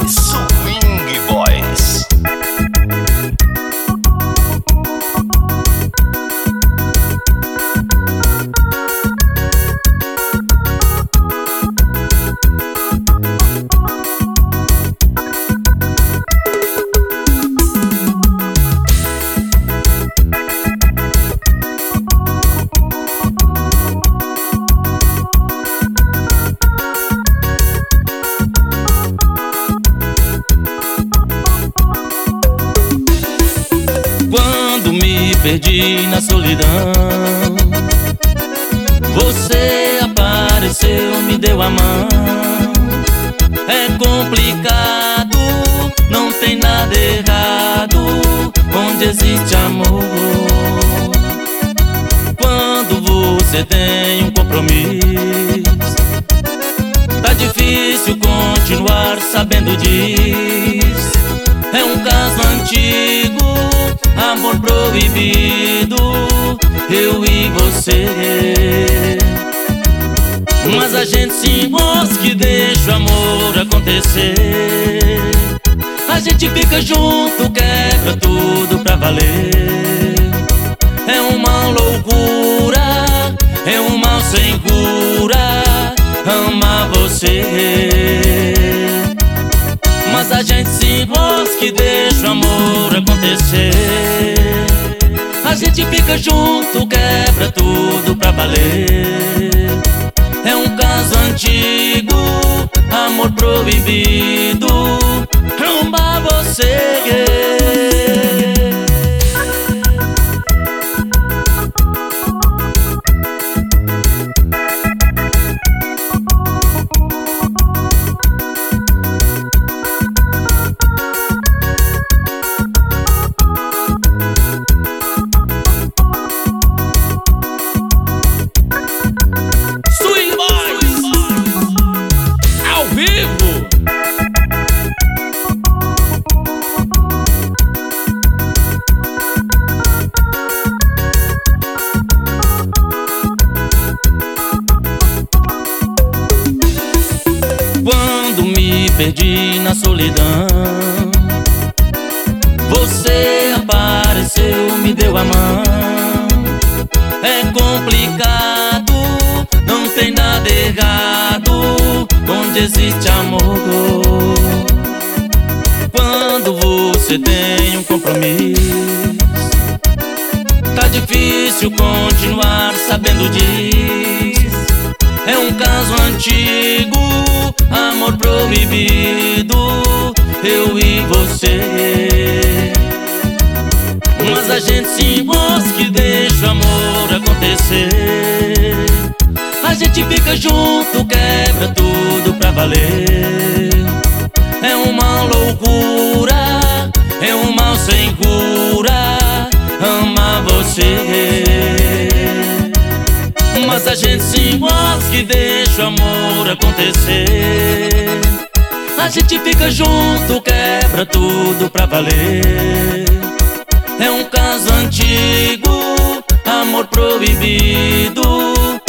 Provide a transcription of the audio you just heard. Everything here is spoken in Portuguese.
Swing Boys. Quando me perdi na solidão, você apareceu, me deu a mão. É complicado, não tem nada errado onde existe amor. Quando você tem um compromisso, tá difícil continuar sabendo disso. É um caso antigo, amor proibido, eu e você. Mas a gente se enrosca e deixa o amor acontecer. A gente fica junto, quebra tudo pra valer. É uma loucura, é um mal sem cura, amar você. Mas a gente se enrosca e deixa o amor acontecer. A gente fica junto, quebra tudo pra valer. É um caso antigo, amor proibido, amar você. Quando me perdi na solidão, você apareceu, me deu a mão. É complicado, não tem nada errado onde existe amor. Quando você tem um compromisso, tá difícil continuar sabendo disso. É um caso antigo, amor proibido, eu e você. Mas a gente se enrosca e deixa o amor acontecer. A gente fica junto, quebra tudo pra valer. É uma loucura, é um mal sem cura, amar você. Mas a gente se enrosca e deixa o amor acontecer. A gente fica junto, quebra tudo pra valer. É um caso antigo, amor proibido,